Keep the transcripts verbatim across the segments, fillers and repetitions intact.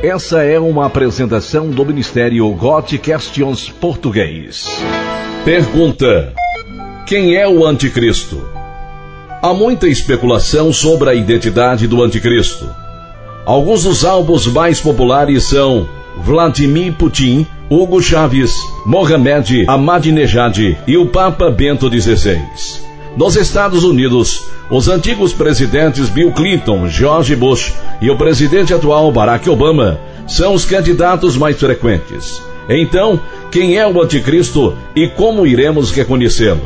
Essa é uma apresentação do Ministério Got Questions Português. Pergunta: quem é o Anticristo? Há muita especulação sobre a identidade do Anticristo. Alguns dos alvos mais populares são Vladimir Putin, Hugo Chávez, Mohamed Ahmadinejad e o Papa Bento dezesseis. Nos Estados Unidos, os antigos presidentes Bill Clinton, George Bush e o presidente atual Barack Obama são os candidatos mais frequentes. Então, quem é o Anticristo e como iremos reconhecê-lo?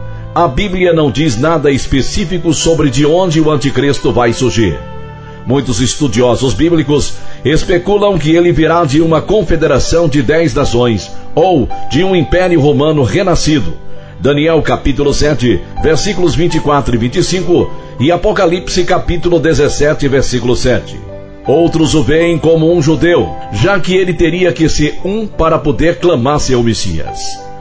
A Bíblia não diz nada específico sobre de onde o Anticristo vai surgir. Muitos estudiosos bíblicos especulam que ele virá de uma confederação de dez nações ou de um império romano renascido. Daniel capítulo sete, versículos vinte e quatro e vinte e cinco e Apocalipse capítulo dezessete, versículo sete. Outros o veem como um judeu, já que ele teria que ser um para poder clamar seu Messias.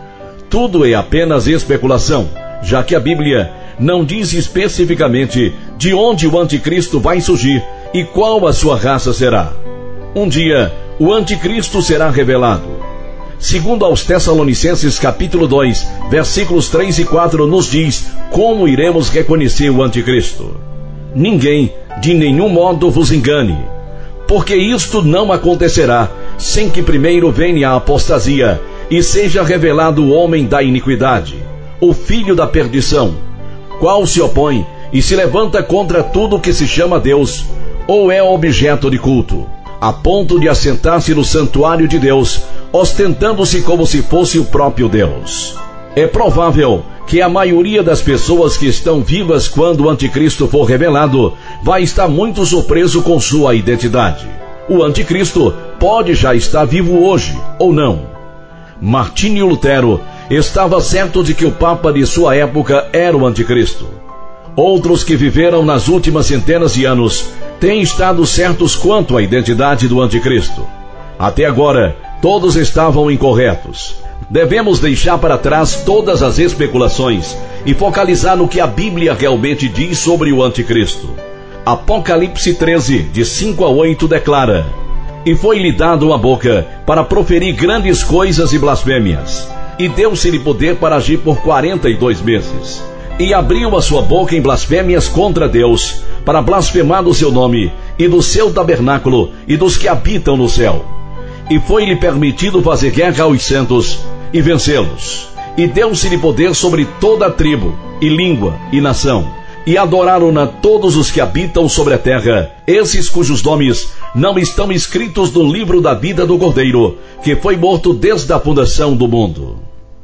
Tudo é apenas especulação, já que a Bíblia não diz especificamente de onde o Anticristo vai surgir e qual a sua raça será. Um dia, o Anticristo será revelado. Segundo aos Tessalonicenses capítulo dois, versículos três e quatro nos diz como iremos reconhecer o Anticristo. Ninguém, de nenhum modo, vos engane, porque isto não acontecerá sem que primeiro venha a apostasia e seja revelado o homem da iniquidade, o filho da perdição, qual se opõe e se levanta contra tudo que se chama Deus ou é objeto de culto, a ponto de assentar-se no santuário de Deus, ostentando-se como se fosse o próprio Deus. É provável que a maioria das pessoas que estão vivas quando o Anticristo for revelado vai estar muito surpreso com sua identidade. O Anticristo pode já estar vivo hoje, ou não. Martinho Lutero estava certo de que o Papa de sua época era o Anticristo. Outros que viveram nas últimas centenas de anos têm estado certos quanto à identidade do Anticristo. Até agora, todos estavam incorretos. Devemos deixar para trás todas as especulações e focalizar no que a Bíblia realmente diz sobre o Anticristo. Apocalipse treze, de cinco a oito, declara: E foi-lhe dado uma boca para proferir grandes coisas e blasfêmias, e deu-se-lhe poder para agir por quarenta e dois meses. E abriu a sua boca em blasfêmias contra Deus, para blasfemar do seu nome, e do seu tabernáculo, e dos que habitam no céu. E foi-lhe permitido fazer guerra aos santos, e vencê-los. E deu-se-lhe poder sobre toda a tribo, e língua, e nação. E adoraram-na todos os que habitam sobre a terra, esses cujos nomes não estão escritos no livro da vida do Cordeiro, que foi morto desde a fundação do mundo.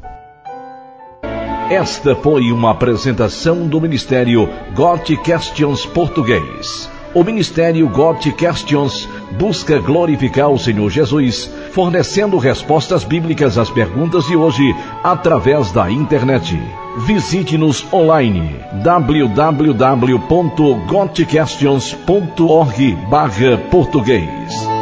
Esta foi uma apresentação do Ministério Got Questions Português. O Ministério Got Questions busca glorificar o Senhor Jesus, fornecendo respostas bíblicas às perguntas de hoje através da internet. Visite-nos online w w w ponto got questions ponto org barra português.